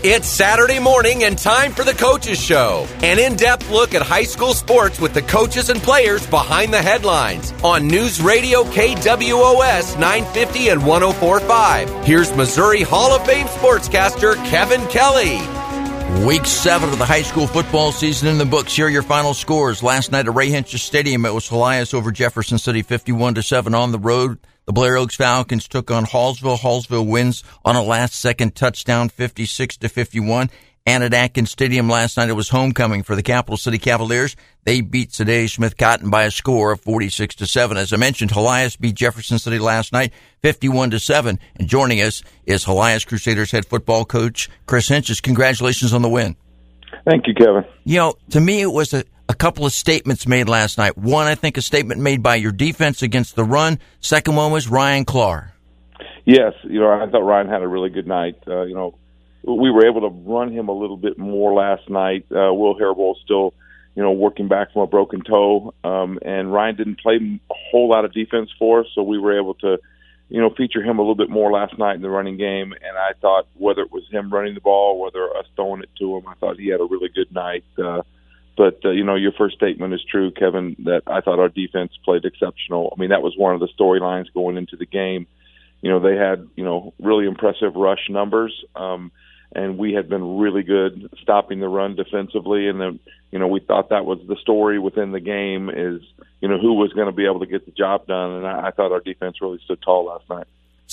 It's Saturday morning and time for the Coaches Show, an in-depth look at high school sports with the coaches and players behind the headlines on News Radio KWOS 950 and 104.5. Here's Missouri Hall of Fame sportscaster Kevin Kelly. Week 7 of the high school football season in the books. Here are your final scores. Last night at Ray Hentges Stadium, it was Helias over Jefferson City 51-7 on the road. The Blair Oaks Falcons took on Hallsville. Hallsville wins on a last-second touchdown, 56-51. And at Atkins Stadium last night, it was homecoming for the Capital City Cavaliers. They beat Sedae Smith Cotton by a score of 46-7. As I mentioned, Helias beat Jefferson City last night, 51-7. And joining us is Helias Crusaders head football coach Chris Hentges. Congratulations on the win. Thank you, Kevin. You know, to me, it was a couple of statements made last night. One, I think, a statement made by your defense against the run. Second one was Ryan Clark. Yes, I thought Ryan had a really good night. We were able to run him a little bit more last night. Will Haribold still, working back from a broken toe, and Ryan didn't play a whole lot of defense for us, so we were able to, feature him a little bit more last night in the running game. And I thought whether it was him running the ball, whether us throwing it to him, I thought he had a really good night. But your first statement is true, Kevin, that I thought our defense played exceptional. I mean, that was one of the storylines going into the game. They had, really impressive rush numbers, and we had been really good stopping the run defensively. And then, we thought that was the story within the game is, who was going to be able to get the job done. And I thought our defense really stood tall last night.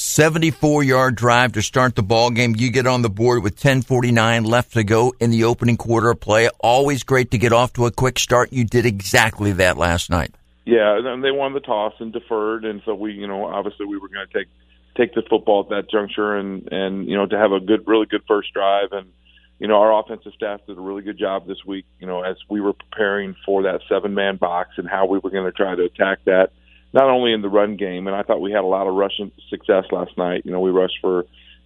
74-yard drive to start the ball game. You get on the board with 10:49 left to go in the opening quarter of play. Always great to get off to a quick start. You did exactly that last night. Yeah, and they won the toss and deferred, and so we, obviously we were going to take the football at that juncture and to have a really good first drive. And our offensive staff did a really good job this week. As we were preparing for that 7-man box and how we were going to try to attack that. Not only in the run game, and I thought we had a lot of rushing success last night. We rushed for,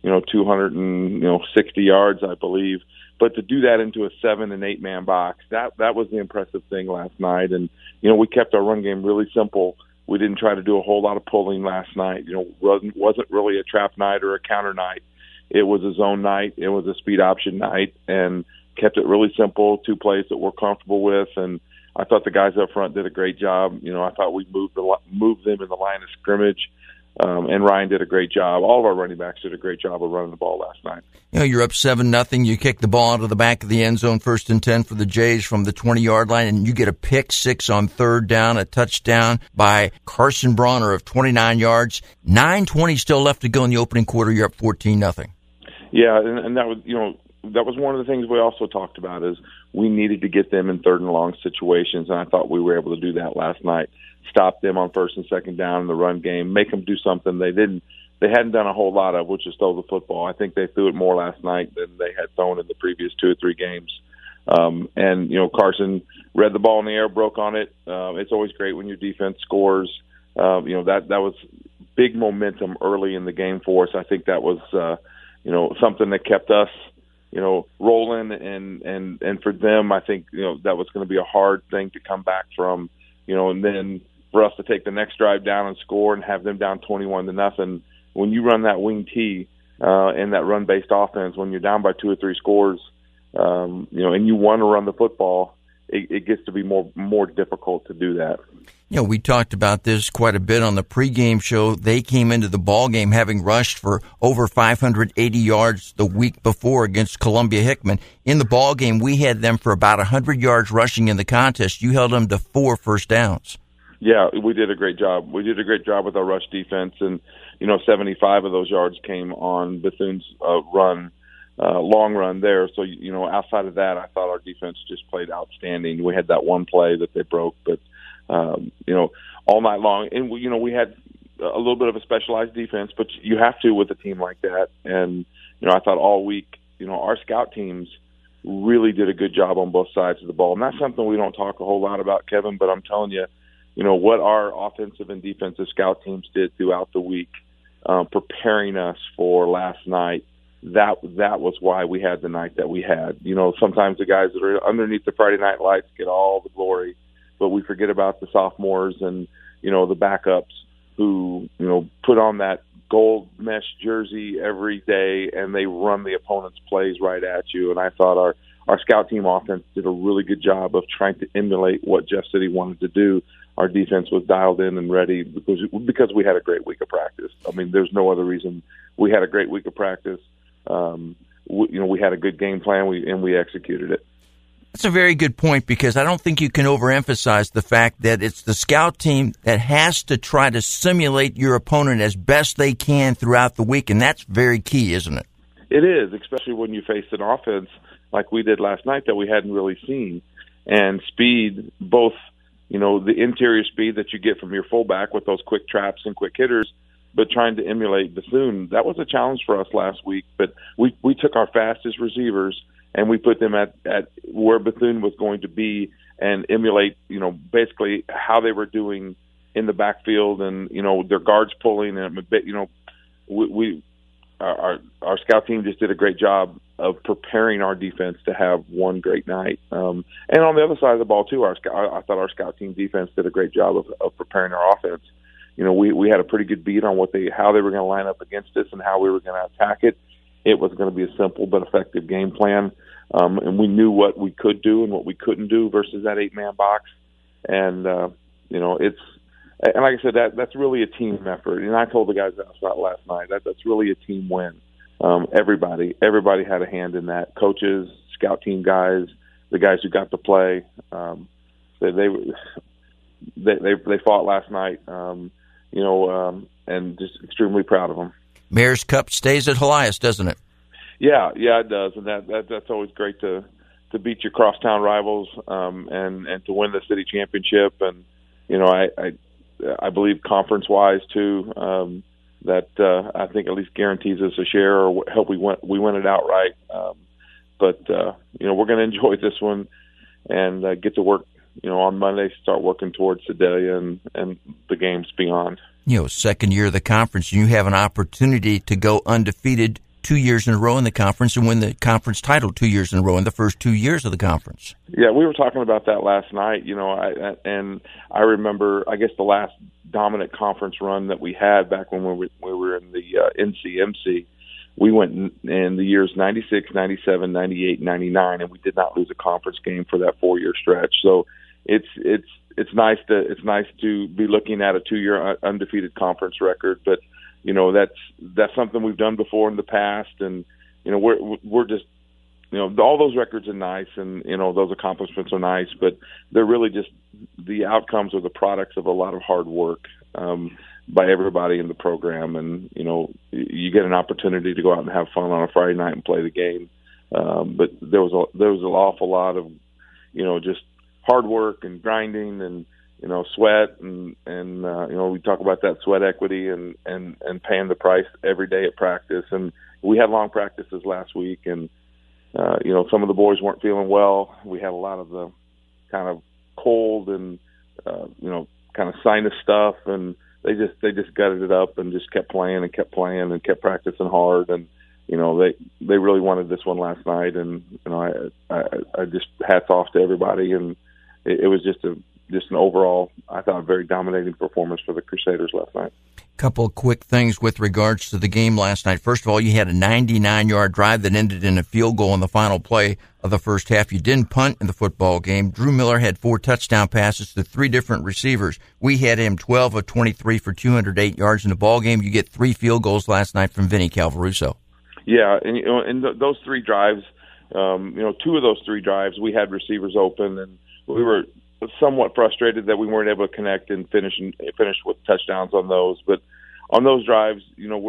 260 yards, I believe. But to do that into a 7- and 8-man box, that was the impressive thing last night. And, we kept our run game really simple. We didn't try to do a whole lot of pulling last night. Wasn't really a trap night or a counter night. It was a zone night. It was a speed option night, and kept it really simple, 2 plays that we're comfortable with. And I thought the guys up front did a great job. I thought we moved them in the line of scrimmage, and Ryan did a great job. All of our running backs did a great job of running the ball last night. You're up 7-0. You kick the ball out of the back of the end zone, 1st and 10 for the Jays from the 20-yard line, and you get a pick 6 on 3rd down, a touchdown by Carson Bronner of 29 yards. 9:20 still left to go in the opening quarter. You're up 14-0. Yeah, and that was, that was one of the things we also talked about is we needed to get them in 3rd and long situations, and I thought we were able to do that last night. Stop them on 1st and 2nd down in the run game, make them do something they hadn't done a whole lot of, which is throw the football. I think they threw it more last night than they had thrown in the previous 2 or 3 games. And Carson read the ball in the air, broke on it. It's always great when your defense scores. That was big momentum early in the game for us. I think that was something that kept us rolling, and for them, I think, that was going to be a hard thing to come back from, and then for us to take the next drive down and score and have them down 21-0. When you run that wing T, and that run-based offense, when you're down by 2 or 3 scores, and you want to run the football, it gets to be more difficult to do that. We talked about this quite a bit on the pregame show. They came into the ball game having rushed for over 580 yards the week before against Columbia Hickman. In the ball game, we had them for about 100 yards rushing in the contest. You held them to 4 first downs. Yeah, we did a great job. We did a great job with our rush defense, and 75 of those yards came on Bethune's long run there. So outside of that, I thought our defense just played outstanding. We had that one play that they broke, but all night long. And, we had a little bit of a specialized defense, but you have to with a team like that. And, I thought all week, our scout teams really did a good job on both sides of the ball. And that's something we don't talk a whole lot about, Kevin, but I'm telling you, what our offensive and defensive scout teams did throughout the week, preparing us for last night, that was why we had the night that we had. Sometimes the guys that are underneath the Friday night lights get all the glory, but we forget about the sophomores and, the backups who, put on that gold mesh jersey every day, and they run the opponent's plays right at you. And I thought our scout team offense did a really good job of trying to emulate what Jeff City wanted to do. Our defense was dialed in and ready because we had a great week of practice. I mean, there's no other reason. We had a great week of practice. We had a good game plan, and we executed it. That's a very good point, because I don't think you can overemphasize the fact that it's the scout team that has to try to simulate your opponent as best they can throughout the week, and that's very key, isn't it? It is, especially when you face an offense like we did last night that we hadn't really seen. And speed, both, the interior speed that you get from your fullback with those quick traps and quick hitters, but trying to emulate Bethune. That was a challenge for us last week, but we took our fastest receivers and we put them at where Bethune was going to be and emulate, basically how they were doing in the backfield and, their guards pulling. And our scout team just did a great job of preparing our defense to have one great night. And on the other side of the ball too, I thought our scout team defense did a great job of preparing our offense. We had a pretty good beat on how they were going to line up against us and how we were going to attack it. It was going to be a simple but effective game plan. And we knew what we could do and what we couldn't do versus that 8-man box. And, and like I said, that's really a team effort. And I told the guys that last night, that's really a team win. Everybody had a hand in that. Coaches, scout team guys, the guys who got to play, they fought last night, and just extremely proud of them. Mayor's Cup stays at Helias, doesn't it? Yeah, it does, and that's always great to beat your crosstown rivals, and to win the city championship, and I believe conference wise too, that I think at least guarantees us a share or help we win it outright. But we're going to enjoy this one and get to work. On Monday, start working towards Sedalia and the games beyond. Second year of the conference, you have an opportunity to go undefeated 2 years in a row in the conference and win the conference title 2 years in a row in the first 2 years of the conference. Yeah, we were talking about that last night. I remember, I guess, the last dominant conference run that we had back when we were in the NCMC. We went in the years 96, 97, 98, 99, and we did not lose a conference game for that 4-year stretch. So it's nice to be looking at a 2-year undefeated conference record, but that's something we've done before in the past, and we're just all those records are nice, and those accomplishments are nice, but they're really just the outcomes or the products of a lot of hard work by everybody in the program, and you get an opportunity to go out and have fun on a Friday night and play the game, but there was an awful lot of just hard work and grinding and sweat and we talk about that sweat equity and paying the price every day at practice. And we had long practices last week, and some of the boys weren't feeling well. We had a lot of the kind of cold and kind of sinus stuff, and they just gutted it up and just kept playing and kept practicing hard, and they really wanted this one last night, and I just hats off to everybody, and it was just an overall, I thought, a very dominating performance for the Crusaders last night. Couple of quick things with regards to the game last night. First of all, you had a 99-yard drive that ended in a field goal in the final play of the first half. You didn't punt in the football game. Drew Miller had 4 touchdown passes to 3 different receivers. We had him 12 of 23 for 208 yards in the ball game. You get 3 field goals last night from Vinny Calvaruso. Yeah, and those 3 drives, 2 of those 3 drives, we had receivers open, and we were somewhat frustrated that we weren't able to connect and finish with touchdowns on those. But on those drives,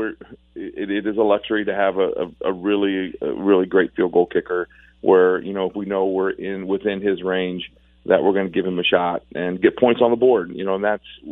it is a luxury to have a really great field goal kicker where, if we know we're within his range, that we're going to give him a shot and get points on the board. And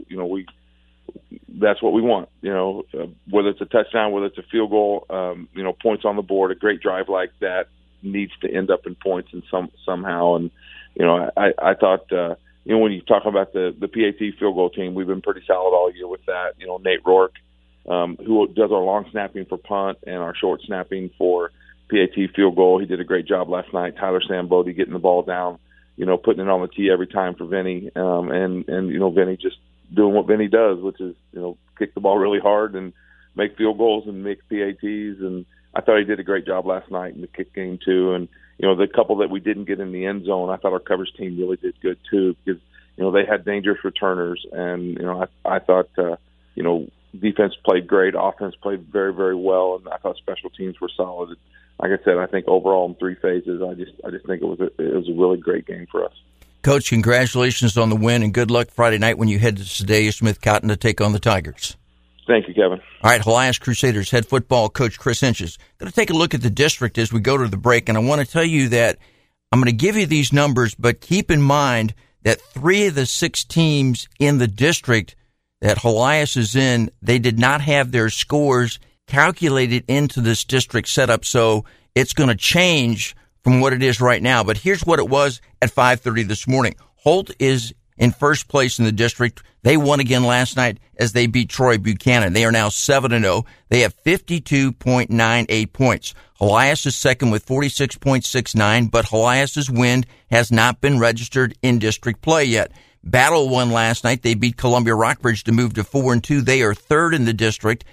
that's what we want. Whether it's a touchdown, whether it's a field goal, points on the board. A great drive like that needs to end up in points in somehow. And I thought, when you talk about the PAT field goal team, we've been pretty solid all year with that. Nate Rourke, who does our long snapping for punt and our short snapping for PAT field goal, he did a great job last night. Tyler Sambodi getting the ball down, putting it on the tee every time for Vinny, and Vinny just doing what Vinny does, which is, kick the ball really hard and make field goals and make PATs. And I thought he did a great job last night in the kick game too. And the couple that we didn't get in the end zone, I thought our coverage team really did good too, because they had dangerous returners. And I thought defense played great, offense played very, very well, and I thought special teams were solid. Like I said, I think overall in 3 phases, I just think it was a really great game for us. Coach, congratulations on the win, and good luck Friday night when you head to Sedalia Smith Cotton to take on the Tigers. Thank you, Kevin. All right, Helias Crusaders head football coach Chris Inches. Going to take a look at the district as we go to the break, and I want to tell you that I'm going to give you these numbers, but keep in mind that 3 of the 6 teams in the district that Helias is in, they did not have their scores calculated into this district setup, so it's going to change from what it is right now. But here's what it was at 5:30 this morning. Holt is in first place in the district. They won again last night as they beat Troy Buchanan. They are now 7-0. They have 52.98 points. Helias is second with 46.69, but Helias's win has not been registered in district play yet. Battle won last night. They beat Columbia Rockbridge to move to 4-2. They are third in the district,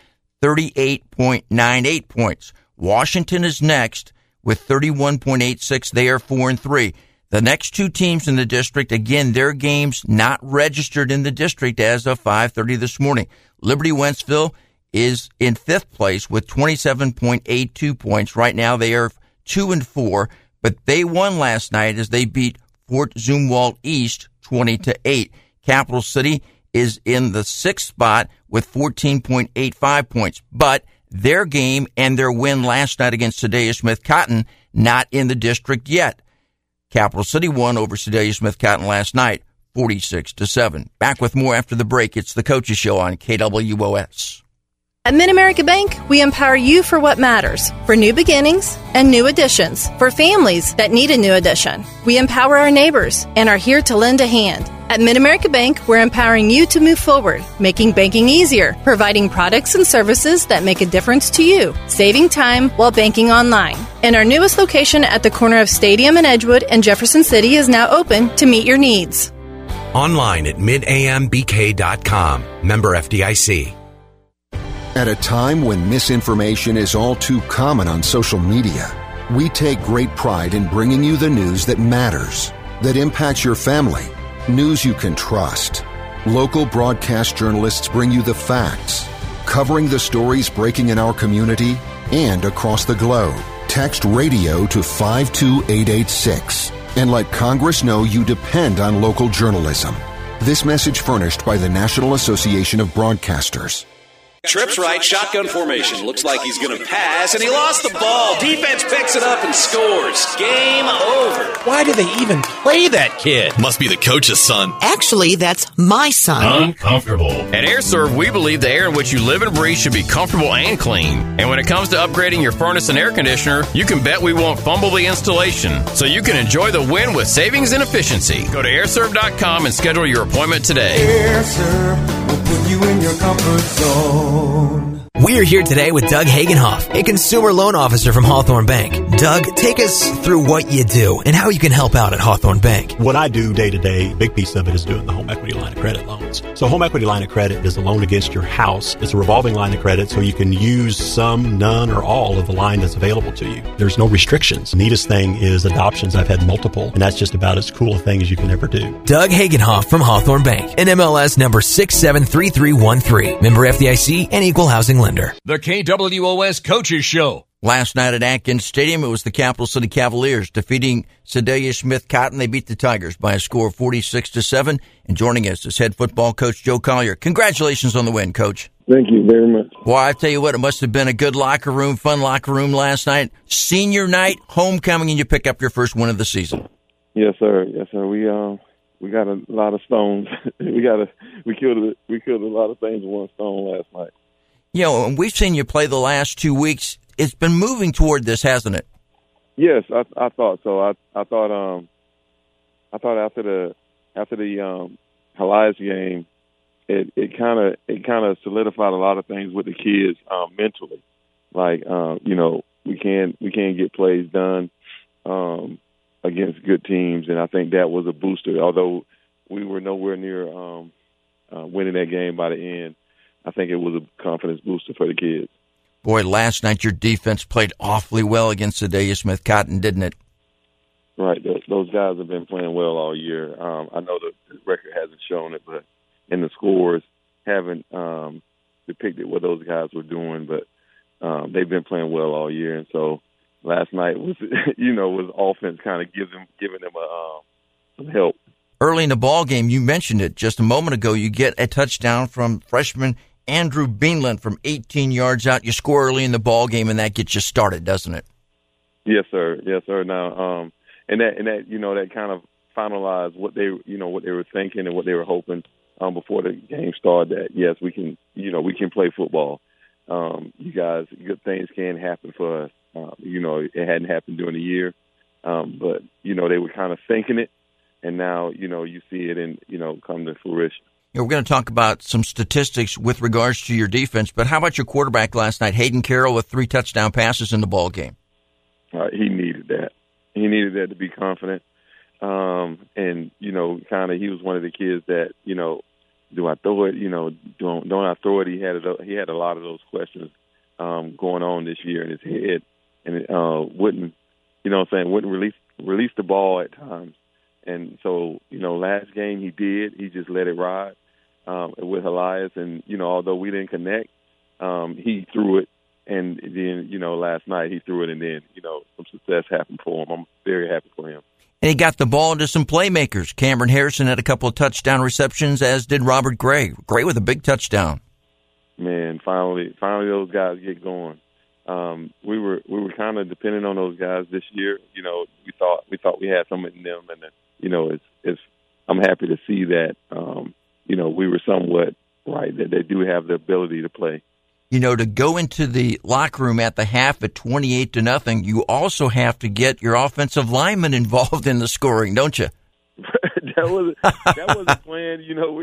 38.98 points. Washington is next with 31.86. They are 4-3. The next 2 teams in the district, again, their games not registered in the district as of 5:30 this morning. Liberty Wentzville is in 5th place with 27.82 points. Right now they are 2-4, but they won last night as they beat Fort Zumwalt East 20-8. Capital City is in the 6th spot with 14.85 points, but their game and their win last night against Sedalia Smith Cotton not in the district yet. Capital City won over Sedalia Smith Cotton last night, 46-7. Back with more after the break. It's the Coaches Show on KWOS. At Mid-America Bank, we empower you for what matters, for new beginnings and new additions, for families that need a new addition. We empower our neighbors and are here to lend a hand. At Mid-America Bank, we're empowering you to move forward, making banking easier, providing products and services that make a difference to you, saving time while banking online. And our newest location at the corner of Stadium and Edgewood in Jefferson City is now open to meet your needs. Online at midambk.com. Member FDIC. At a time when misinformation is all too common on social media, we take great pride in bringing you the news that matters, that impacts your family, news you can trust. Local broadcast journalists bring you the facts, covering the stories breaking in our community and across the globe. Text radio to 52886 and let Congress know you depend on local journalism. This message furnished by the National Association of Broadcasters. Trips right, shotgun formation. Looks like he's going to pass, and he lost the ball. Defense picks it up and scores. Game over. Why do they even play that kid? Must be the coach's son. Actually, that's my son. Uncomfortable. At AirServe, we believe the air in which you live and breathe should be comfortable and clean. And when it comes to upgrading your furnace and air conditioner, you can bet we won't fumble the installation, so you can enjoy the win with savings and efficiency. Go to airserve.com and schedule your appointment today. AirServe will put you in your comfort zone. We're here today with Doug Hagenhoff, a consumer loan officer from Hawthorne Bank. Doug, take us through what you do and how you can help out at Hawthorne Bank. What I do day to day, a big piece of it is doing the home equity line of credit loans. So home equity line of credit is a loan against your house. It's a revolving line of credit, so you can use some, none, or all of the line that's available to you. There's no restrictions. The neatest thing is adoptions. I've had multiple, and that's just about as cool a thing as you can ever do. Doug Hagenhoff from Hawthorne Bank, NMLS number 673313. Member FDIC and Equal Housing Lender. The KWOS Coaches Show. Last night at Atkins Stadium, it was the Capital City Cavaliers defeating Sedalia Smith Cotton. They beat the Tigers by a score of 46-7. And joining us is head football coach Joe Collier. Congratulations on the win, Coach. Thank you very much. Well, I tell you what, it must have been a good locker room, fun locker room last night. Senior night, homecoming, and you pick up your first win of the season. Yes, sir. Yes, sir. We got a lot of stones. we killed a lot of things with one stone last night. You know, and we've seen you play the last 2 weeks. It's been moving toward this, hasn't it? Yes, I thought so. I thought after the Helias game, it kind of solidified a lot of things with the kids mentally. Like we can't get plays done against good teams, and I think that was a booster. Although we were nowhere near winning that game by the end. I think it was a confidence booster for the kids. Boy, last night your defense played awfully well against Sedalia Smith Cotton, didn't it? Right. Those guys have been playing well all year. I know the record hasn't shown it, but and the scores haven't depicted what those guys were doing, but they've been playing well all year. And so last night was, was offense kind of giving them some help. Early in the ball game, you mentioned it just a moment ago, you get a touchdown from freshman Andrew Beanland from 18 yards out. You score early in the ball game, and that gets you started, doesn't it? Yes, sir. Yes, sir. Now, and that kind of finalized what they were thinking and what they were hoping before the game started. That yes, we can play football. You guys, good things can happen for us. It hadn't happened during the year, but they were kind of thinking it, and now you see it and come to fruition. We're going to talk about some statistics with regards to your defense, but how about your quarterback last night, Hayden Carroll, with 3 touchdown passes in the ball game? He needed that. He needed that to be confident. And, kind of he was one of the kids that, do I throw it? Don't I throw it? He had a lot of those questions going on this year in his head. And it wouldn't release the ball at times. And so, last game he did. He just let it ride with Elias. And, although we didn't connect, he threw it. And then, last night he threw it, and then, some success happened for him. I'm very happy for him. And he got the ball into some playmakers. Cameron Harrison had a couple of touchdown receptions, as did Robert Gray. Gray with a big touchdown. Man, finally those guys get going. We were kind of dependent on those guys this year. We thought we had some in them, and I'm happy to see that. We were somewhat right that they do have the ability to play. To go into the locker room at the half at 28-0, you also have to get your offensive lineman involved in the scoring, don't you? that was the plan.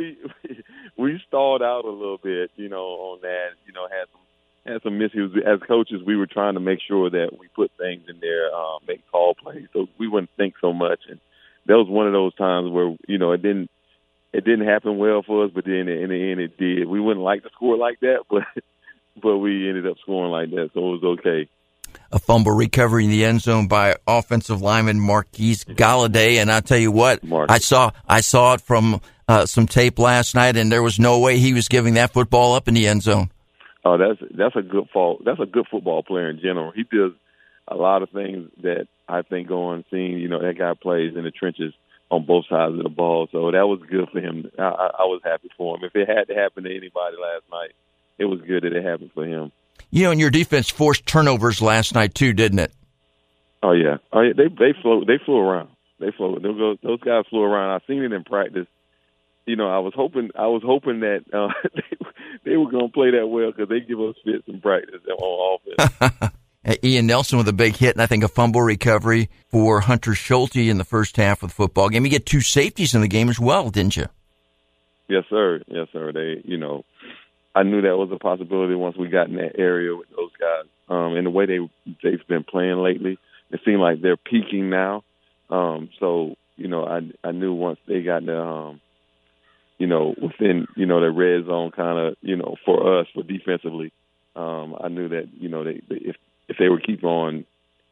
We stalled out a little bit, on that. Had some miscues. As coaches, we were trying to make sure that we put things in there, make call plays, so we wouldn't think so much. And that was one of those times where it didn't happen well for us, but then in the end it did. We wouldn't like to score like that, but we ended up scoring like that, so it was okay. A fumble recovery in the end zone by offensive lineman Marquise Galladay, and I tell you what, I saw it from some tape last night, and there was no way he was giving that football up in the end zone. Oh, that's a good fault. That's a good football player in general. He does a lot of things that I think seeing that guy plays in the trenches on both sides of the ball, so that was good for him. I was happy for him. If it had to happen to anybody last night, it was good that it happened for him. And your defense forced turnovers last night too, didn't it? Oh yeah. They flew around. Those guys flew around. I seen it in practice. I was hoping that they were going to play that well because they give us fits in practice on offense. Ian Nelson with a big hit, and I think a fumble recovery for Hunter Schulte in the first half of the football game. You get 2 safeties in the game as well, didn't you? Yes, sir. Yes, sir. They, I knew that was a possibility once we got in that area with those guys. And the way they've been playing lately, it seemed like they're peaking now. So, I knew once they got the, within, the red zone kind of, for us, for defensively, I knew that, if they would keep on,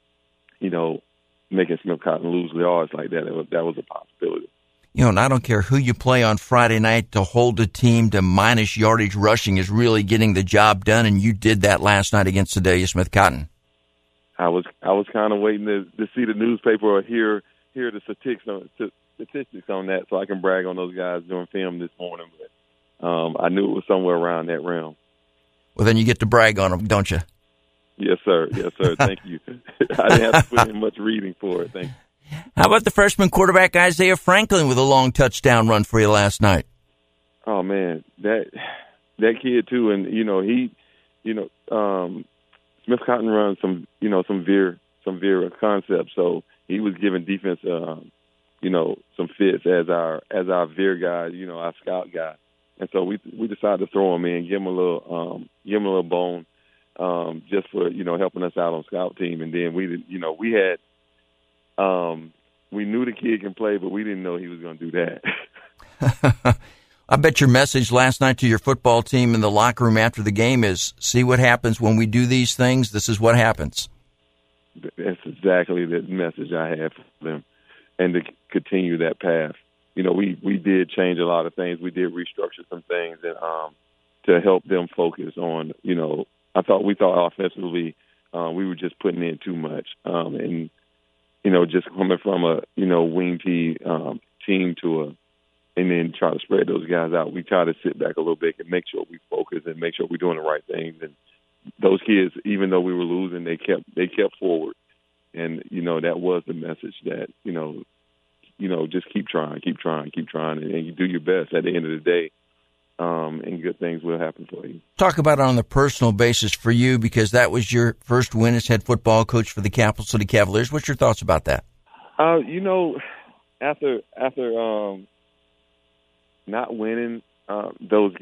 making Smith Cotton lose yards like that, that was a possibility. And I don't care who you play on Friday night, to hold a team to minus yardage rushing is really getting the job done, and you did that last night against Sedalia Smith Cotton. I was kind of waiting to see the newspaper or hear the statistics on that, so I can brag on those guys during film this morning. But I knew it was somewhere around that realm. Well, then you get to brag on them, don't you? Yes, sir. Yes, sir. Thank you. I didn't have to put in much reading for it. Thank you. How about the freshman quarterback Isaiah Franklin with a long touchdown run for you last night? Oh man, that kid too, and Smith Cotton runs some veer concepts, so he was giving defense some fits as our veer guy, our scout guy, and so we decided to throw him in, give him a little bone, just for helping us out on scout team, and then we had. We knew the kid can play, but we didn't know he was going to do that. I bet your message last night to your football team in the locker room after the game is, see what happens when we do these things. This is what happens. That's exactly the message I had for them, and to continue that path. We did change a lot of things. We did restructure some things and to help them focus on, we thought offensively we were just putting in too much. And just coming from a, wing team and then try to spread those guys out. We try to sit back a little bit and make sure we focus and make sure we're doing the right things. And those kids, even though we were losing, they kept forward. And, that was the message that, just keep trying, and you do your best at the end of the day, and good things will happen for you. Talk about it on the personal basis for you, because that was your first win as head football coach for the Capital City Cavaliers. What's your thoughts about that? After not winning those,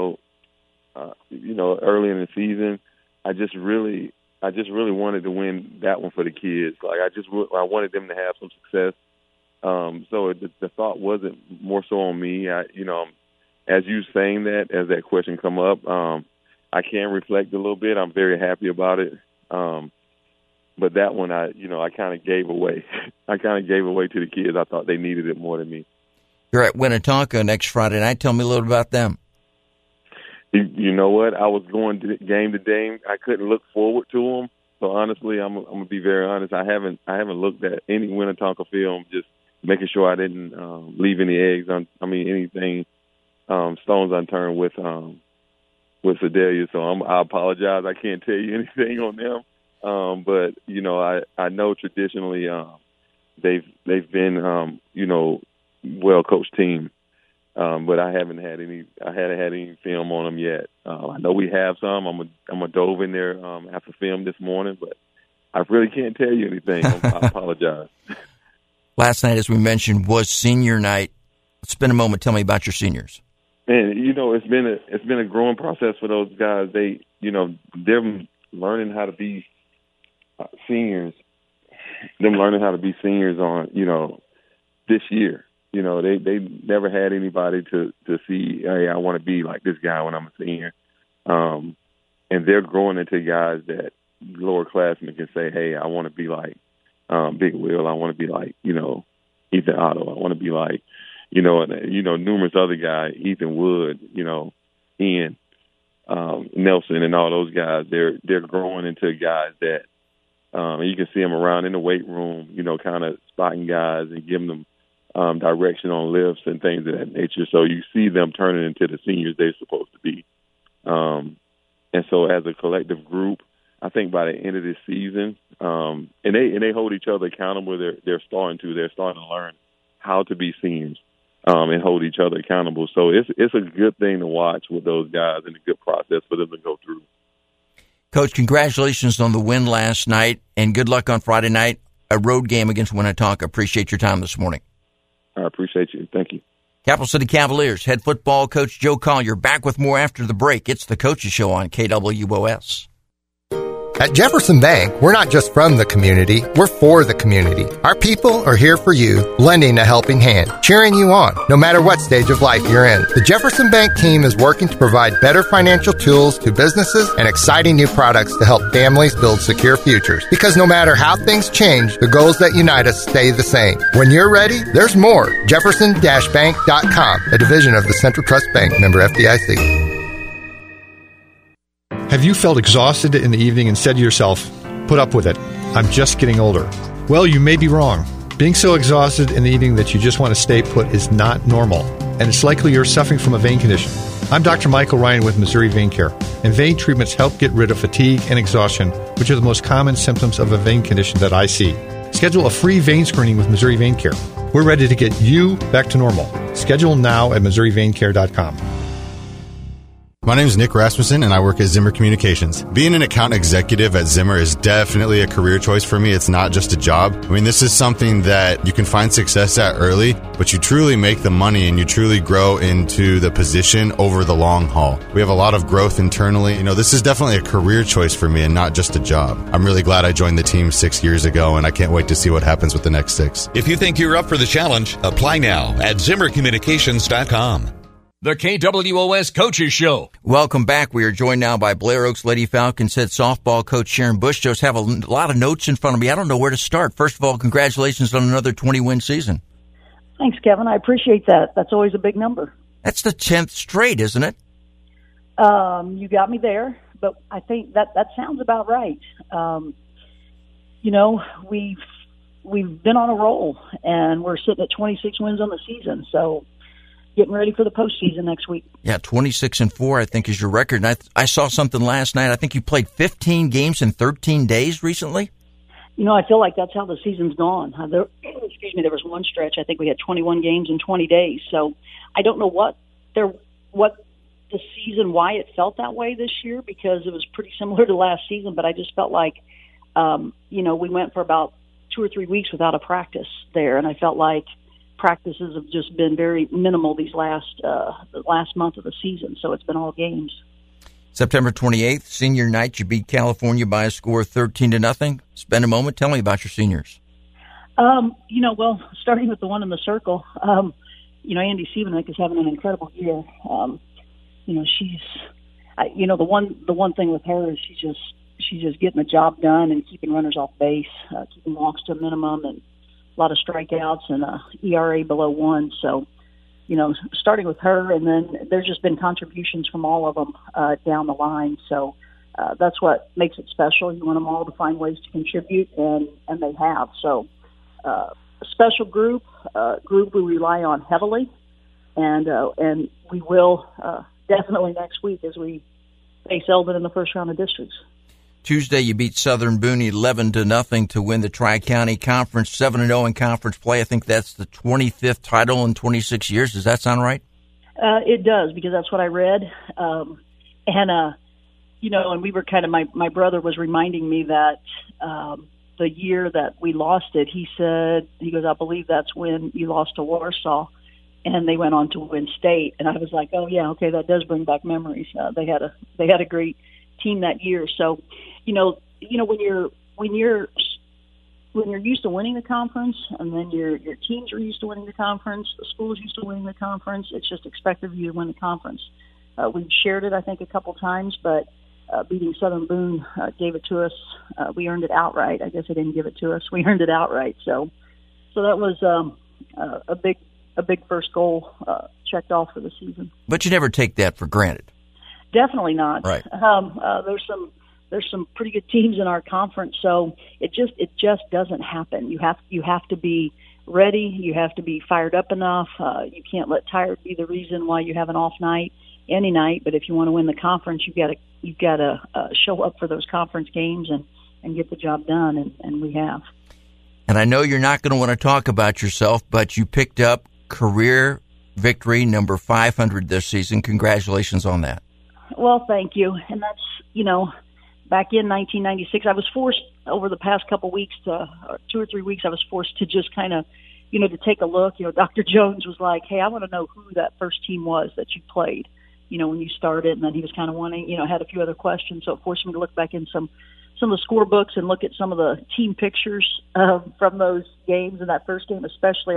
early in the season, I just really wanted to win that one for the kids. Like I wanted them to have some success. So the thought wasn't more so on me. As you saying that, as that question come up, I can reflect a little bit. I'm very happy about it. But that one, I kind of gave away. I kind of gave away to the kids. I thought they needed it more than me. You're at Winnetonka next Friday night. Tell me a little about them. You know what? I was going game to game. I couldn't look forward to them. So honestly, I'm gonna be very honest. I haven't looked at any Winnetonka film, just making sure I didn't leave any eggs anything stones unturned with Sedalia. So I apologize. I can't tell you anything on them. But I know traditionally they've been well coached team. But I hadn't had any film on them yet. I know we have some. I'm gonna dove in there after film this morning, but I really can't tell you anything. I apologize. Last night, as we mentioned, was senior night. Spend a moment. Tell me about your seniors. And it's been a growing process for those guys. They're learning how to be seniors. Them learning how to be seniors on this year. They never had anybody to see, hey, I want to be like this guy when I'm a senior. And they're growing into guys that lower classmen can say, hey, I want to be like Big Will. I want to be like, Ethan Otto. I want to be like, numerous other guys, Ethan Wood, Ian Nelson and all those guys. They're growing into guys that you can see them around in the weight room, kind of spotting guys and giving them direction on lifts and things of that nature. So you see them turning into the seniors they're supposed to be. And so as a collective group, I think by the end of this season, and they hold each other accountable. They're starting to learn how to be seniors and hold each other accountable. So it's a good thing to watch with those guys and a good process for them to go through. Coach, congratulations on the win last night, and good luck on Friday night, a road game against Winnetonka. Appreciate your time this morning. I appreciate you. Thank you. Capital City Cavaliers head football coach Joe Collier back with more after the break. It's the Coaches Show on KWOS. At Jefferson Bank, we're not just from the community, we're for the community. Our people are here for you, lending a helping hand, cheering you on, no matter what stage of life you're in. The Jefferson Bank team is working to provide better financial tools to businesses and exciting new products to help families build secure futures. Because no matter how things change, the goals that unite us stay the same. When you're ready, there's more. Jefferson-bank.com, a division of the Central Trust Bank, member FDIC. Have you felt exhausted in the evening and said to yourself, put up with it, I'm just getting older? Well, you may be wrong. Being so exhausted in the evening that you just want to stay put is not normal, and it's likely you're suffering from a vein condition. I'm Dr. Michael Ryan with Missouri Vein Care, and vein treatments help get rid of fatigue and exhaustion, which are the most common symptoms of a vein condition that I see. Schedule a free vein screening with Missouri Vein Care. We're ready to get you back to normal. Schedule now at MissouriVeinCare.com. My name is Nick Rasmussen, and I work at Zimmer Communications. Being an account executive at Zimmer is definitely a career choice for me. It's not just a job. I mean, this is something that you can find success at early, but you truly make the money and you truly grow into the position over the long haul. We have a lot of growth internally. This is definitely a career choice for me and not just a job. I'm really glad I joined the team 6 years ago, and I can't wait to see what happens with the next 6. If you think you're up for the challenge, apply now at ZimmerCommunications.com. The KWOS Coaches Show. Welcome back. We are joined now by Blair Oaks Lady Falcons head softball coach Sharon Bush. Just have a lot of notes in front of me. I don't know where to start. First of all, congratulations on another 20-win season. Thanks, Kevin. I appreciate that. That's always a big number. That's the 10th straight, isn't it? You got me there, but I think that sounds about right. We've been on a roll, and we're sitting at 26 wins on the season, so getting ready for the postseason next week. Yeah, 26-4, I think, is your record. And I saw something last night. I think you played 15 games in 13 days recently. I feel like that's how the season's gone. There was one stretch, I think we had 21 games in 20 days. So I don't know why it felt that way this year, because it was pretty similar to last season, but I just felt like, we went for about 2 or 3 weeks without a practice there, and I felt like practices have just been very minimal the last month of the season, so it's been all games. September 28th, senior night, you beat California by a score of 13-0. Spend a moment. Tell me about your seniors. Starting with the one in the circle, Andy Siebenek is having an incredible year. The one thing with her is she's just getting the job done and keeping runners off base, keeping walks to a minimum, and a lot of strikeouts and ERA below 1. So, starting with her, and then there's just been contributions from all of them down the line. So that's what makes it special. You want them all to find ways to contribute, and they have. So a special group we rely on heavily, and we will definitely next week as we face Eldon in the first round of districts. Tuesday, you beat Southern Boone 11-0 to win the Tri-County Conference, 7-0 in conference play. I think that's the 25th title in 26 years. Does that sound right? It does, because that's what I read. And we were kind of, my brother was reminding me that the year that we lost it, he goes, I believe that's when you lost to Warsaw, and they went on to win state. And I was like, oh yeah, okay, that does bring back memories. They had a great team that year. So, when you're used to winning the conference, and then your teams are used to winning the conference, the school's used to winning the conference, it's just expected of you to win the conference. We've shared it, I think, a couple times, but beating Southern Boone gave it to us. We earned it outright. I guess they didn't give it to us. We earned it outright. So that was a big first goal checked off for the season. But you never take that for granted. Definitely not. Right. There's some pretty good teams in our conference, so it just doesn't happen. You have to be ready. You have to be fired up enough. You can't let tired be the reason why you have an off night any night. But if you want to win the conference, you've got to show up for those conference games and get the job done, and we have. And I know you're not going to want to talk about yourself, but you picked up career victory number 500 this season. Congratulations on that. Well, thank you. And that's, back in 1996, I was forced over the past couple weeks 2 or 3 weeks, I was forced to just kind of, to take a look. Dr. Jones was like, hey, I want to know who that first team was that you played, when you started. And then he was kind of wanting, had a few other questions. So it forced me to look back in some of the scorebooks and look at some of the team pictures from those games. And that first game especially,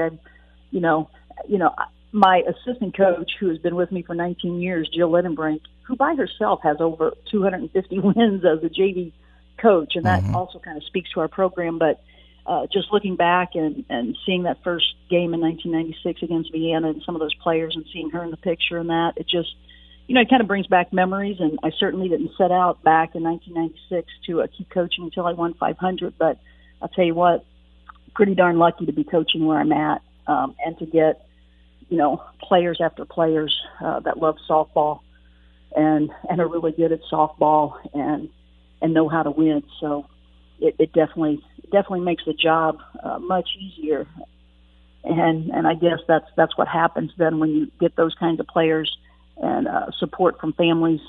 my assistant coach, who has been with me for 19 years, Jill Lindenbrink, who by herself has over 250 wins as a JV coach, and that also kind of speaks to our program. But just looking back and seeing that first game in 1996 against Vienna and some of those players and seeing her in the picture and that, it just, it kind of brings back memories. And I certainly didn't set out back in 1996 to keep coaching until I won 500. But I'll tell you what, pretty darn lucky to be coaching where I'm at and to get, players after players that love softball and are really good at softball and know how to win. So it definitely makes the job much easier. And I guess that's what happens then when you get those kinds of players and support from families.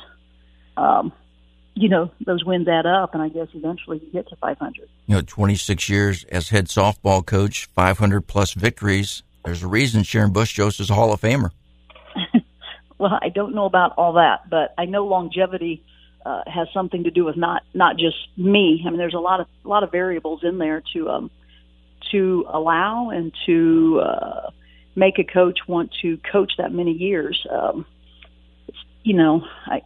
Those wins add up, and I guess eventually you get to 500. 26 years as head softball coach, 500 plus victories. There's a reason Sharon Bush Jost is a Hall of Famer. Well, I don't know about all that, but I know longevity has something to do with not just me. I mean, there's a lot of variables in there to allow and to make a coach want to coach that many years. You know,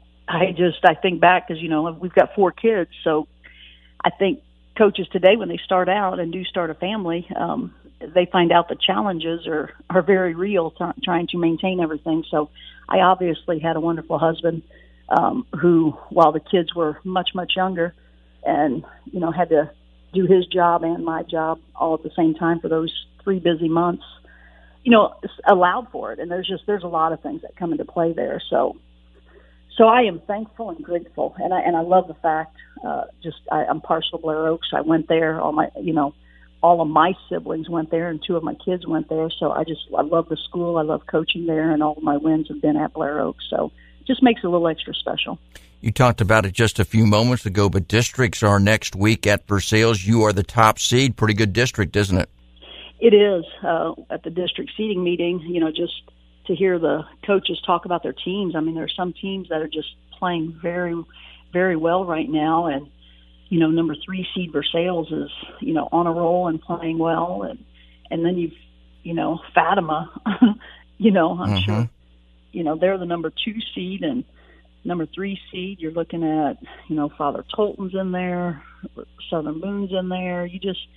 I think back because, you know, we've got 4 kids. So I think coaches today, when they start out and do start a family, they find out the challenges are very real, trying to maintain everything. So I obviously had a wonderful husband who, while the kids were much, much younger and, you know, had to do his job and my job all at the same time for those 3 busy months, you know, allowed for it. And there's a lot of things that come into play there. So I am thankful and grateful, and I love the fact. I'm partial to Blair Oaks. I went there. All of my siblings went there, and 2 of my kids went there. So I love the school. I love coaching there, and all of my wins have been at Blair Oaks. So it just makes it a little extra special. You talked about it just a few moments ago, but districts are next week at Versailles. You are the top seed. Pretty good district, isn't it? It is. At the district seating meeting, you know, just to hear the coaches talk about their teams. I mean, there are some teams that are just playing very, very well right now. And, you know, number 3 seed Versailles is, you know, on a roll and playing well. And then you've, you know, Fatima, you know, I'm sure, you know, they're the number 2 seed, and number 3 seed, you're looking at, you know, Father Tolton's in there, Southern Moon's in there.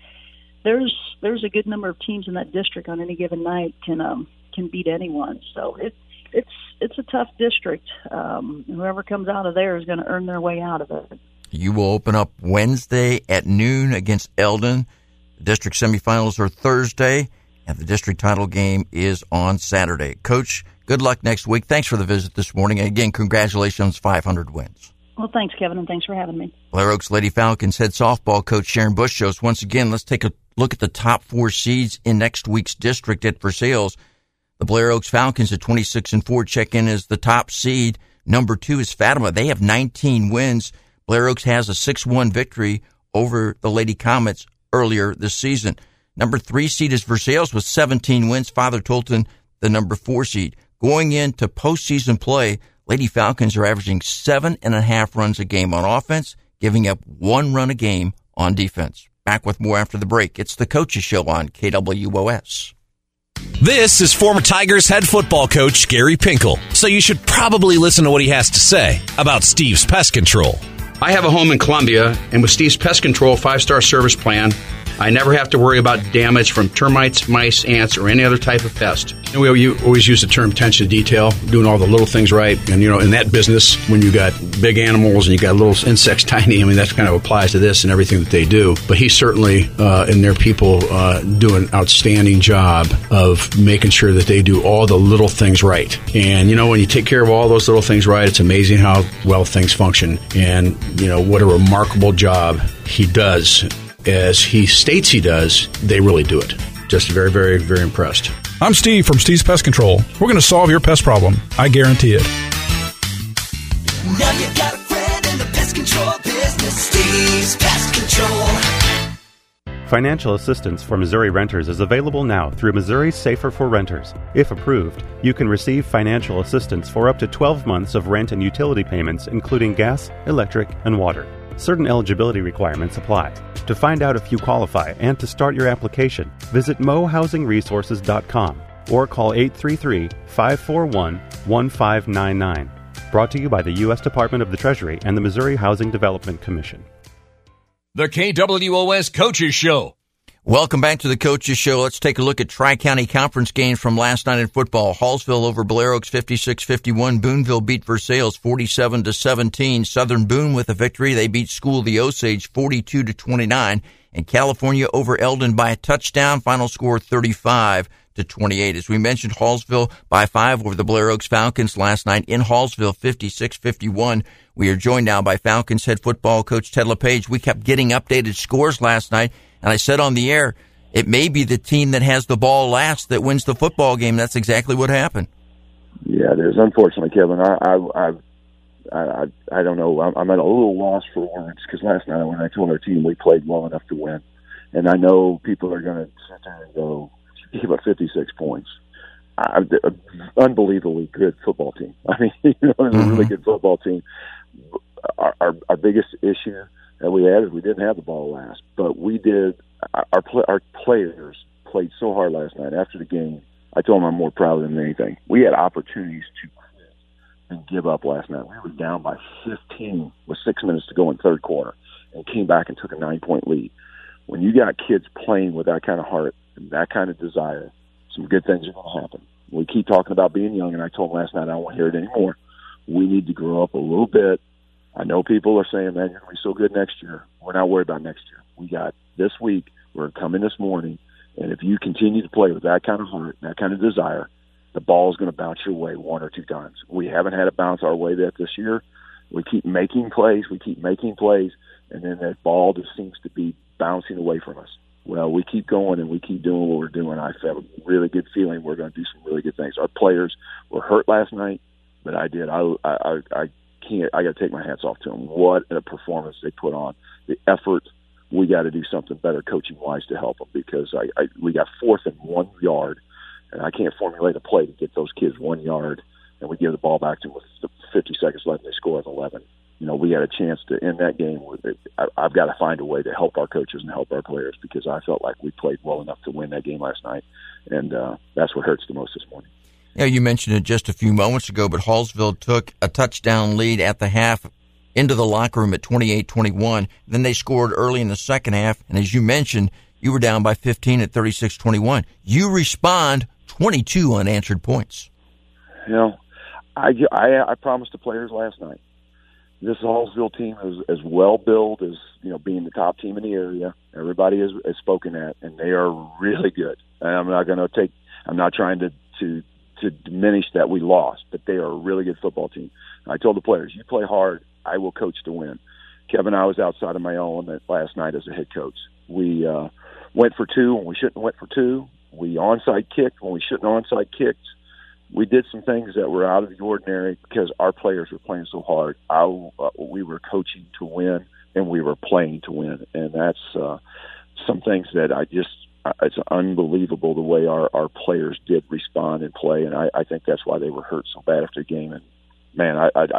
There's a good number of teams in that district on any given night can beat anyone. So it's a tough district. Whoever comes out of there is going to earn their way out of it. You will open up Wednesday at noon against Eldon. The district semifinals are Thursday, and the district title game is on Saturday. Coach, good luck next week. Thanks for the visit this morning. And again, congratulations, 500 wins. Well, thanks, Kevin, and thanks for having me. Blair Oaks Lady Falcons head softball coach Sharon Bush shows once again. Let's take a look at the top 4 seeds in next week's district at Versailles. The Blair Oaks Falcons at 26-4 check in as the top seed. Number 2 is Fatima. They have 19 wins. Blair Oaks has a 6-1 victory over the Lady Comets earlier this season. Number 3 seed is Versailles with 17 wins. Father Tolton, the number 4 seed. Going into postseason play, Lady Falcons are averaging 7.5 runs a game on offense, giving up 1 run a game on defense. Back with more after the break. It's the Coaches Show on KWOS. This is former Tigers head football coach Gary Pinkel, so you should probably listen to what he has to say about Steve's Pest Control. I have a home in Columbia, and with Steve's Pest Control 5-star service plan, I never have to worry about damage from termites, mice, ants, or any other type of pest. And we always use the term attention to detail, doing all the little things right. And, you know, in that business, when you got big animals and you got little insects tiny, I mean, that kind of applies to this and everything that they do. But he certainly, and their people, do an outstanding job of making sure that they do all the little things right. And, you know, when you take care of all those little things right, it's amazing how well things function. And, you know, what a remarkable job he does. As he states he does, they really do it. Just very, very, very impressed. I'm Steve from Steve's Pest Control. We're going to solve your pest problem. I guarantee it. Now you got a friend in the pest control business. Steve's Pest Control. Financial assistance for Missouri renters is available now through Missouri Safer for Renters. If approved, you can receive financial assistance for up to 12 months of rent and utility payments, including gas, electric, and water. Certain eligibility requirements apply. To find out if you qualify and to start your application, visit mohousingresources.com or call 833-541-1599. Brought to you by the U.S. Department of the Treasury and the Missouri Housing Development Commission. The KWOS Coaches Show. Welcome back to the Coaches Show. Let's take a look at Tri-County Conference games from last night in football. Hallsville over Blair Oaks 56-51. Boonville beat Versailles 47-17. Southern Boone with a victory. They beat School of the Osage 42-29. And California over Eldon by a touchdown. Final score 35-28. As we mentioned, Hallsville by 5 over the Blair Oaks Falcons last night in Hallsville 56-51. We are joined now by Falcons head football coach Ted LePage. We kept getting updated scores last night. And I said on the air, it may be the team that has the ball last that wins the football game. That's exactly what happened. Yeah, it is. Unfortunately, Kevin, I don't know. I'm at a little loss for words because last night when I told our team we played well enough to win, and I know people are going to sit there and go, "He gave up 56 points." Unbelievably good football team. I mean, you know, it's a really good football team. Our biggest issue that we had is we didn't have the ball last, but we did. Our players played so hard last night. After the game, I told them I'm more proud of them than anything. We had opportunities to quit and give up last night. We were down by 15 with 6 minutes to go in third quarter and came back and took a 9-point lead. When you got kids playing with that kind of heart and that kind of desire, some good things are going to happen. We keep talking about being young, and I told them last night I don't want to hear it anymore. We need to grow up a little bit. I know people are saying, man, you're going to be so good next year. We're not worried about next year. We got this week. We're coming this morning. And if you continue to play with that kind of heart, that kind of desire, the ball is going to bounce your way 1 or 2 times. We haven't had it bounce our way yet this year. We keep making plays, and then that ball just seems to be bouncing away from us. Well, we keep going and we keep doing what we're doing. I have a really good feeling we're going to do some really good things. Our players were hurt last night, but I can't. I got to take my hats off to them. What a performance they put on. The effort. We got to do something better coaching-wise to help them because we got 4th and 1 yard, and I can't formulate a play to get those kids 1 yard, and we give the ball back to them with 50 seconds left, and they score at 11. We had a chance to end that game. I've got to find a way to help our coaches and help our players because I felt like we played well enough to win that game last night, and that's what hurts the most this morning. Yeah, you mentioned it just a few moments ago, but Hallsville took a touchdown lead at the half into the locker room at 28-21. Then they scored early in the second half, and as you mentioned, you were down by 15 at 36-21. You respond 22 unanswered points. I promised the players last night, this Hallsville team is as well built as being the top team in the area. Everybody has spoken that, and they are really good. And I'm not trying to diminish that we lost, but they are a really good football team. And I told the players, you play hard, I will coach to win. Kevin, I was outside of my element last night as a head coach. We went for 2 when we shouldn't have went for 2. We onside kicked when we shouldn't have onside kicked. We did some things that were out of the ordinary because our players were playing so hard. We were coaching to win, and we were playing to win. And that's some things that it's unbelievable the way our players did respond and play, and I think that's why they were hurt so bad after the game. And, man,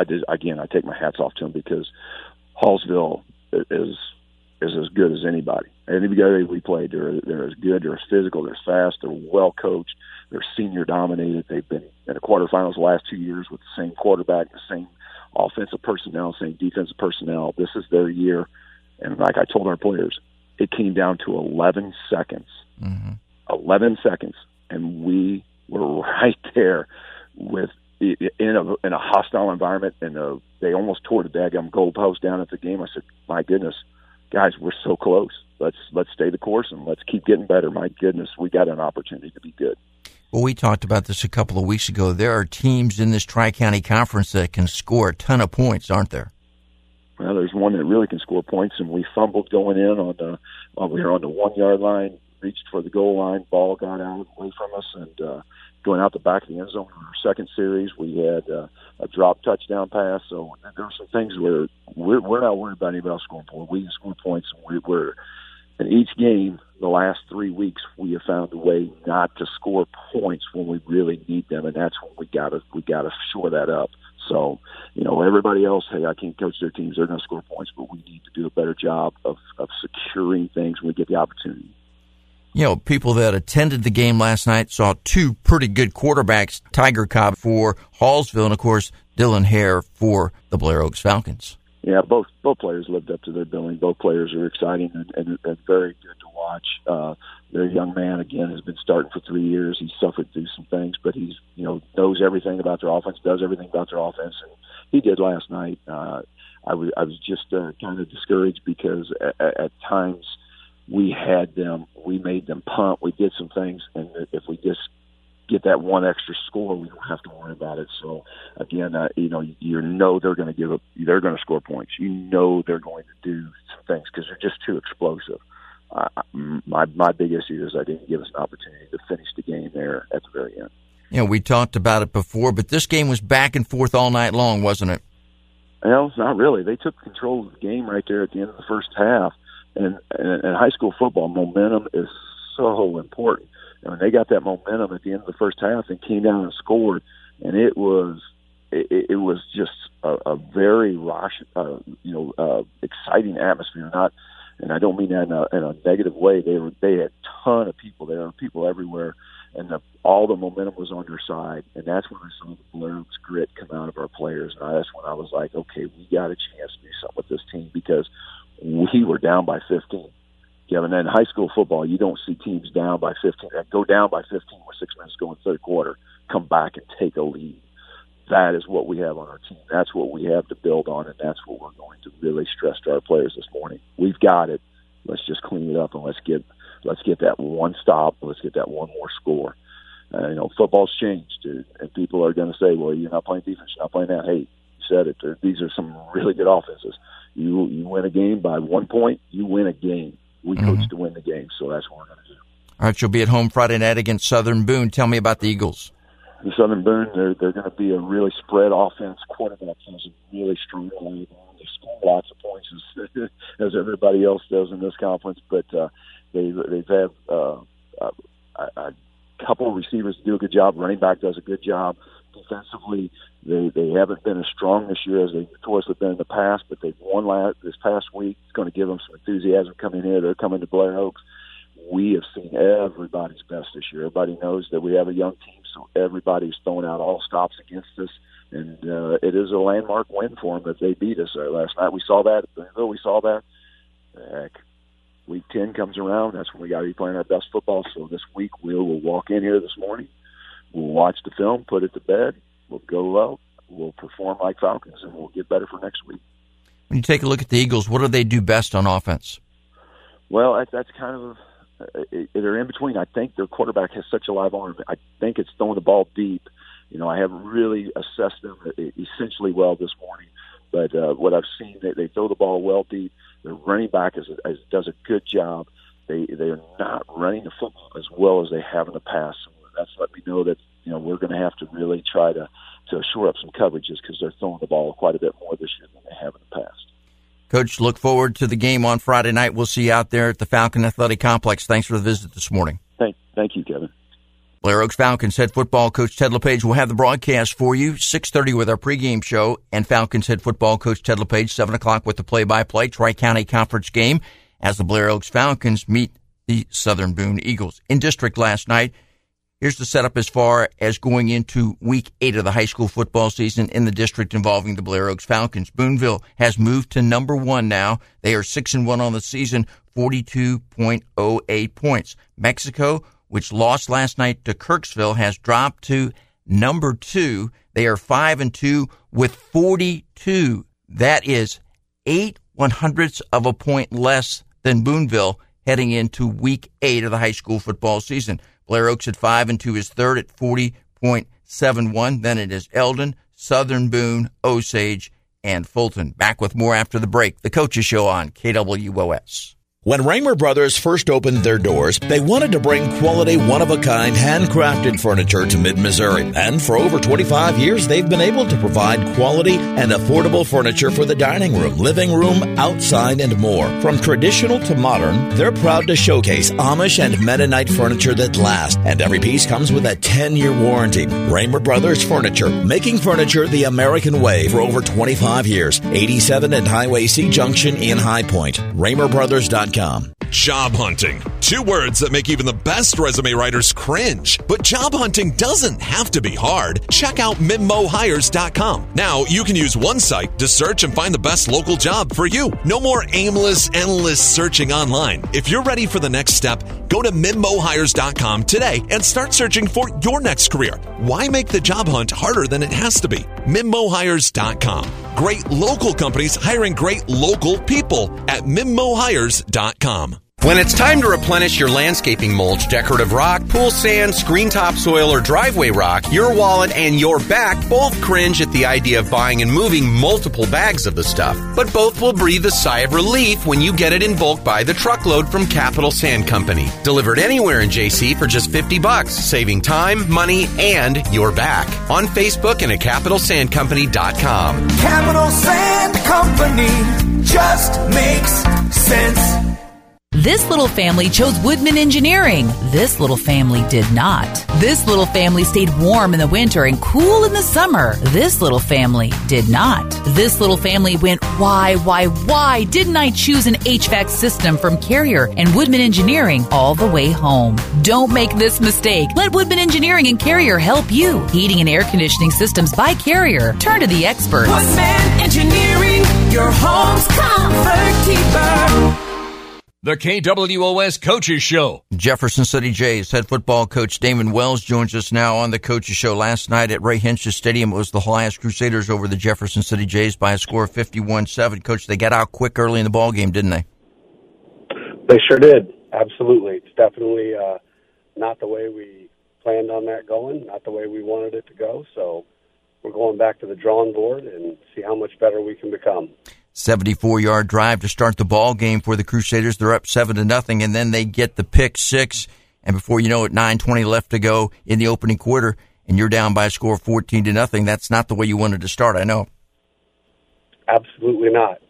I take my hats off to them because Hallsville is as good as anybody. Anybody we played, they're as good, they're as physical, they're as fast, they're well coached, they're senior dominated. They've been in the quarterfinals the last 2 years with the same quarterback, the same offensive personnel, same defensive personnel. This is their year, and like I told our players, it came down to 11 seconds. Mm-hmm. 11 seconds, and we were right there with in a hostile environment, and they almost tore the daggum goalpost down at the game. I said, my goodness, guys, we're so close. Let's stay the course and let's keep getting better. My goodness, we got an opportunity to be good. Well, we talked about this a couple of weeks ago. There are teams in this Tri-County Conference that can score a ton of points, aren't there? Well, there's one that really can score points, and we fumbled going in we were on the 1 yard line, reached for the goal line, ball got out away from us, and going out the back of the end zone. In our second series, we had a drop touchdown pass. So there were some things where we're not worried about anybody else scoring points. We can score points, and we're in each game. The last 3 weeks, we have found a way not to score points when we really need them, and that's when we gotta shore that up. So, everybody else, hey, I can't coach their teams. They're going to score points, but we need to do a better job of securing things when we get the opportunity. People that attended the game last night saw 2 pretty good quarterbacks, Tiger Cobb for Hallsville and, of course, Dylan Hare for the Blair Oaks Falcons. Yeah, both players lived up to their billing. Both players are exciting and very good to watch. Their young man, again, has been starting for 3 years. He's suffered through some things, but he's knows everything about their offense, does everything about their offense, and he did last night. I was just kind of discouraged because at times we made them punt. We did some things, and if we just get that one extra score, we don't have to worry about it. So again, they're going to they're going to score points. They're going to do some things because they're just too explosive. My big issue is I didn't give us an opportunity to finish the game there at the very end. We talked about it before, but this game was back and forth all night long, wasn't it? Well, not really. They took control of the game right there at the end of the first half. And in high school football, momentum is so important. And when they got that momentum at the end of the first half and came down and scored, and it was just a very exciting atmosphere. And I don't mean that in a negative way. They had a ton of people there, people everywhere, and all the momentum was on your side. And that's when I saw the Blair Oaks grit come out of our players. And that's when I was like, okay, we got a chance to do something with this team, because we were down by 15. Kevin, in high school football, you don't see teams down by 15, go down by 15 with 6 minutes to go in the third quarter, come back and take a lead. That is what we have on our team. That's what we have to build on, and that's what we're going to really stress to our players this morning. We've got it. Let's just clean it up, and let's get that one stop. Let's get that one more score. Football's changed, and people are going to say, well, you're not playing defense, you're not playing that. Hey, you said it. These are some really good offenses. You win a game by 1 point, you win a game. We coach to win the game, so that's what we're going to do. All right, you'll be at home Friday night against Southern Boone. Tell me about the Eagles. The Southern Boone, they're going to be a really spread offense. Quarterback has a really strong line. They score lots of points as everybody else does in this conference, but they've had a couple of receivers do a good job. Running back does a good job. Defensively, they haven't been as strong this year as they've notoriously been in the past, but they've won this past week. It's going to give them some enthusiasm coming here. They're coming to Blair Oaks. We have seen everybody's best this year. Everybody knows that we have a young team, so everybody's throwing out all stops against us, and it is a landmark win for them that they beat us last night. We saw that. We saw that. Heck, Week 10 comes around. That's when we got to be playing our best football. So this week we'll walk in here this morning. We'll watch the film, put it to bed. We'll go out. We'll perform like Falcons, and we'll get better for next week. When you take a look at the Eagles, what do they do best on offense? Well, that's kind of they're in between. I think their quarterback has such a live arm. I think it's throwing the ball deep. I haven't really assessed them essentially well this morning, but what I've seen, they throw the ball well deep. Their running back does a good job. They're not running the football as well as they have in the past. So that's let me know that we're going to have to really try to shore up some coverages, because they're throwing the ball quite a bit more this year than they have in the past. Coach, look forward to the game on Friday night. We'll see you out there at the Falcon Athletic Complex. Thanks for the visit this morning. Thank you, Kevin. Blair Oaks Falcons head football coach Ted LePage will have the broadcast for you, 6:30 with our pregame show, and Falcons head football coach Ted LePage, 7 o'clock with the play-by-play Tri-County Conference game as the Blair Oaks Falcons meet the Southern Boone Eagles. In district last night, here's the setup as far as going into Week 8 of the high school football season in the district involving the Blair Oaks Falcons. Booneville has moved to number 1 now. They are 6-1 on the season, 42.08 points. Mexico, which lost last night to Kirksville, has dropped to number 2. They are 5-2 with 42. That is 0.08 of a point less than Booneville heading into Week 8 of the high school football season. Blair Oaks at 5-2 is third at 40.71. Then it is Eldon, Southern Boone, Osage, and Fulton. Back with more after the break. The Coaches Show on KWOS. When Raymer Brothers first opened their doors, they wanted to bring quality, one-of-a-kind, handcrafted furniture to mid-Missouri. And for over 25 years, they've been able to provide quality and affordable furniture for the dining room, living room, outside, and more. From traditional to modern, they're proud to showcase Amish and Mennonite furniture that lasts. And every piece comes with a 10-year warranty. Raymer Brothers Furniture, making furniture the American way for over 25 years. 87 and Highway C Junction in High Point. RaymerBrothers.com. Job hunting. 2 words that make even the best resume writers cringe. But job hunting doesn't have to be hard. Check out MimmoHires.com. Now you can use one site to search and find the best local job for you. No more aimless, endless searching online. If you're ready for the next step, go to MimmoHires.com today and start searching for your next career. Why make the job hunt harder than it has to be? MimmoHires.com. Great local companies hiring great local people at MimmoHires.com. When it's time to replenish your landscaping mulch, decorative rock, pool sand, screen topsoil, or driveway rock, your wallet and your back both cringe at the idea of buying and moving multiple bags of the stuff. But both will breathe a sigh of relief when you get it in bulk by the truckload from Capital Sand Company. Delivered anywhere in JC for just $50, saving time, money, and your back. On Facebook and at CapitalSandCompany.com. Capital Sand Company just makes sense. This little family chose Woodman Engineering. This little family did not. This little family stayed warm in the winter and cool in the summer. This little family did not. This little family went, why didn't I choose an HVAC system from Carrier and Woodman Engineering all the way home? Don't make this mistake. Let Woodman Engineering and Carrier help you. Heating and air conditioning systems by Carrier. Turn to the experts. Woodman Engineering, your home's comfort keeper. The KWOS Coaches Show. Jefferson City Jays head football coach Damon Wells joins us now on the Coaches Show. Last night at Ray Hentges Stadium, it was the Helias Crusaders over the Jefferson City Jays by a score of 51-7. Coach, they got out quick early in the ball game, didn't they? They sure did. Absolutely. It's definitely not the way we planned on that going, not the way we wanted it to go. So we're going back to the drawing board and see how much better we can become. 74-yard drive to start the ball game for the Crusaders. They're up 7-0, and then they get the pick six. And before you know it, 9:20 left to go in the opening quarter, and you're down by a score of 14-0. That's not the way you wanted to start, I know. Absolutely not.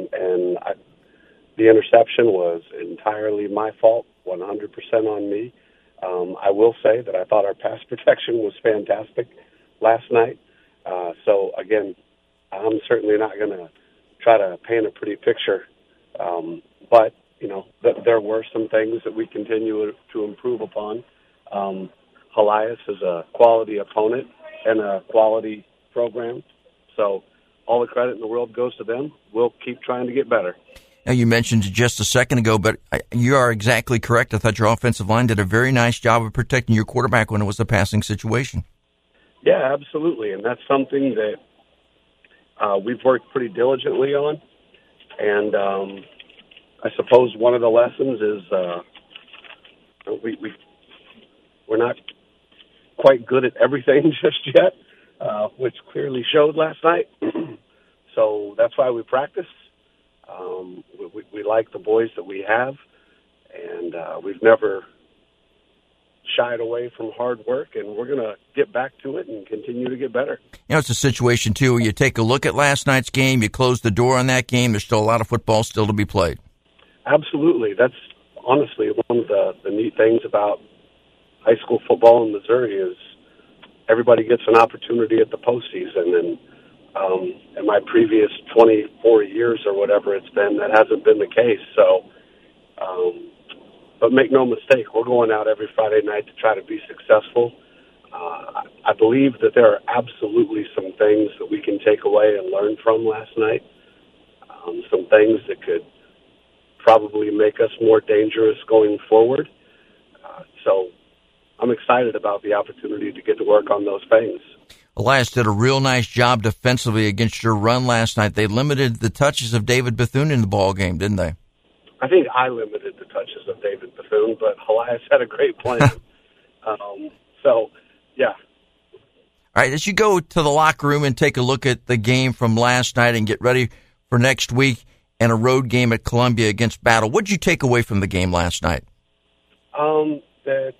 The interception was entirely my fault, 100% on me. I will say that I thought our pass protection was fantastic last night. So, again, I'm certainly not going to try to paint a pretty picture. But, there were some things that we continue to improve upon. Helias is a quality opponent and a quality program. So all the credit in the world goes to them. We'll keep trying to get better. Now, you mentioned it just a second ago, but you are exactly correct. I thought your offensive line did a very nice job of protecting your quarterback when it was a passing situation. Yeah, absolutely. And that's something that we've worked pretty diligently on. And I suppose one of the lessons is we're not quite good at everything just yet, which clearly showed last night. So that's why we practice. We like the boys that we have, and we've never shied away from hard work, and we're going to get back to it and continue to get better. It's a situation, too, where you take a look at last night's game, you close the door on that game, there's still a lot of football still to be played. Absolutely. That's honestly one of the neat things about high school football in Missouri is everybody gets an opportunity at the postseason, and in my previous 24 years or whatever it's been, that hasn't been the case. So, but make no mistake, we're going out every Friday night to try to be successful. I believe that there are absolutely some things that we can take away and learn from last night, some things that could probably make us more dangerous going forward. So I'm excited about the opportunity to get to work on those things. Helias did a real nice job defensively against your run last night. They limited the touches of David Bethune in the ball game, didn't they? I think I limited the touches of David Bethune, but Helias had a great plan. So, yeah. All right, as you go to the locker room and take a look at the game from last night and get ready for next week and a road game at Columbia against Battle, what did you take away from the game last night? That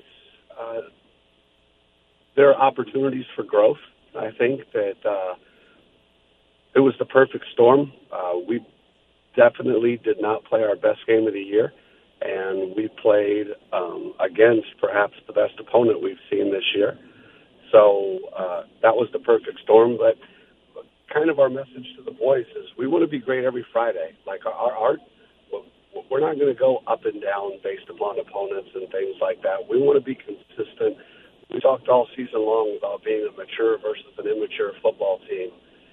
there are opportunities for growth. I think that it was the perfect storm. We definitely did not play our best game of the year, and we played against perhaps the best opponent we've seen this year. So that was the perfect storm. But kind of our message to the boys is we want to be great every Friday. Like we're not going to go up and down based upon opponents and things like that. We want to be consistent. We talked all season long about being a mature versus an immature football team.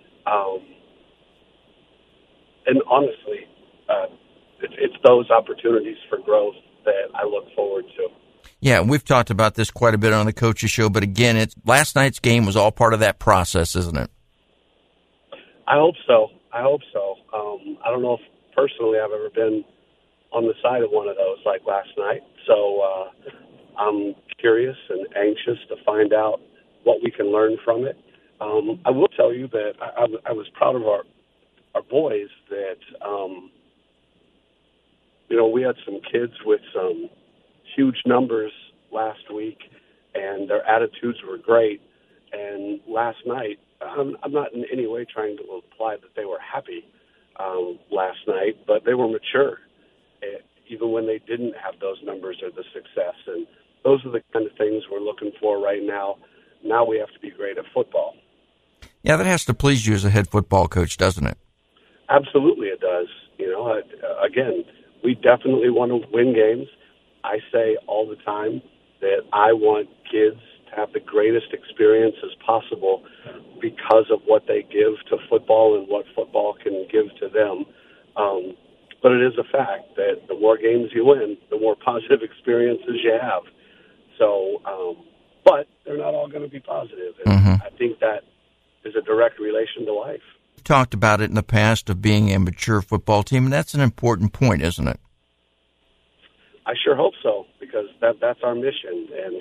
And honestly, it's those opportunities for growth that I look forward to. Yeah, we've talked about this quite a bit on the Coaches Show, but again, last night's game was all part of that process, isn't it? I hope so. I don't know if personally I've ever been on the side of one of those like last night. So I'm curious and anxious to find out what we can learn from it. I will tell you that I was proud of our boys that, we had some kids with some huge numbers last week, and their attitudes were great. And last night, I'm not in any way trying to imply that they were happy last night, but they were mature. even when they didn't have those numbers or the success. And those are the kind of things we're looking for right now. Now we have to be great at football. Yeah, that has to please you as a head football coach, doesn't it? Absolutely it does. Again, we definitely want to win games. I say all the time that I want kids to have the greatest experience as possible because of what they give to football and what football can give to them. But it is a fact that the more games you win, the more positive experiences you have. So, but they're not all going to be positive. And I think that is a direct relation to life. You talked about it in the past of being a mature football team, and that's an important point, isn't it? I sure hope so, because that's our mission. And,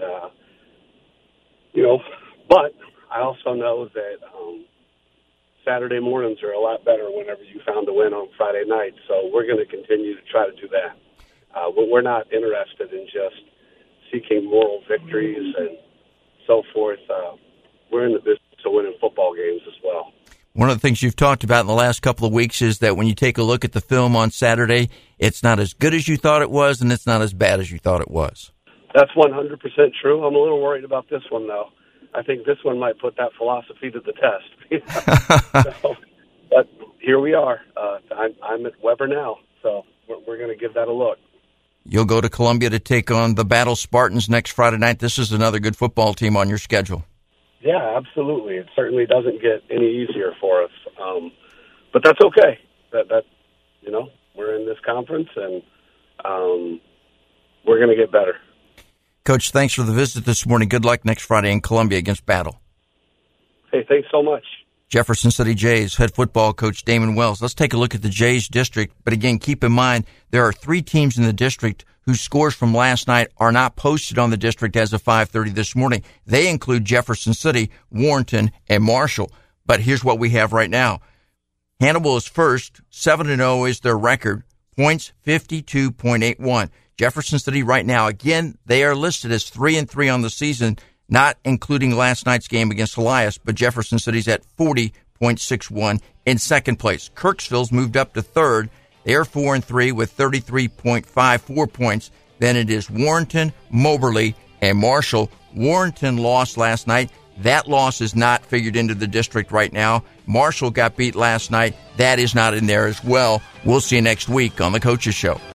but I also know that Saturday mornings are a lot better whenever you found a win on Friday night. So we're going to continue to try to do that. We're not interested in just seeking moral victories and so forth. We're in the business of winning football games as well. One of the things you've talked about in the last couple of weeks is that when you take a look at the film on Saturday, it's not as good as you thought it was, and it's not as bad as you thought it was. That's 100% true. I'm a little worried about this one, though. I think this one might put that philosophy to the test. But here we are. I'm at Weber now, so we're going to give that a look. You'll go to Columbia to take on the Battle Spartans next Friday night. This is another good football team on your schedule. Yeah, absolutely. It certainly doesn't get any easier for us, but that's okay. That we're in this conference, and we're going to get better. Coach, thanks for the visit this morning. Good luck next Friday in Columbia against Battle. Hey, thanks so much. Jefferson City Jays head football coach Damon Wells. Let's take a look at the Jays district. But again, keep in mind, there are 3 teams in the district whose scores from last night are not posted on the district as of 5:30 this morning. They include Jefferson City, Warrenton, and Marshall. But here's what we have right now. Hannibal is first. 7-0 is their record. Points 52.81. Jefferson City right now, again, they are listed as 3-3 on the season, not including last night's game against Elias, but Jefferson City's at 40.61 in second place. Kirksville's moved up to third. They are 4-3 with 33.54 points. Then it is Warrenton, Moberly, and Marshall. Warrenton lost last night. That loss is not figured into the district right now. Marshall got beat last night. That is not in there as well. We'll see you next week on The Coaches Show.